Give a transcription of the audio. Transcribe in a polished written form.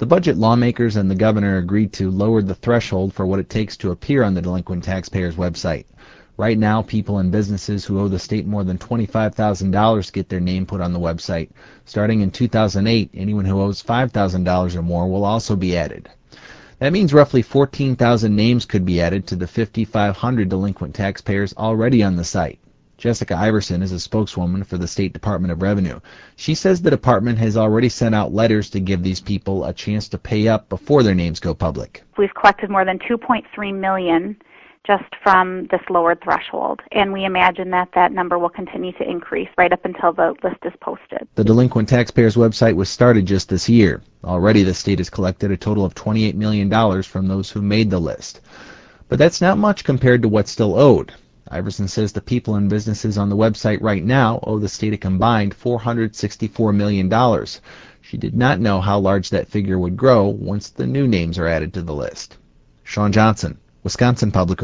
The budget lawmakers and the governor agreed to lower the threshold for what it takes to appear on the delinquent taxpayers website. Right now, people and businesses who owe the state more than $25,000 get their name put on the website. Starting in 2008, anyone who owes $5,000 or more will also be added. That means roughly 14,000 names could be added to the 5,500 delinquent taxpayers already on the site. Jessica Iverson is a spokeswoman for the State Department of Revenue. She says the department has already sent out letters to give these people a chance to pay up before their names go public. We've collected more than $2.3 million just from this lowered threshold, and we imagine that that number will continue to increase right up until the list is posted. The Delinquent Taxpayers website was started just this year. Already the state has collected a total of $28 million from those who made the list. But that's not much compared to what's still owed. Iverson says the people and businesses on the website right now owe the state a combined $464 million. She did not know how large that figure would grow once the new names are added to the list. Sean Johnson, Wisconsin Public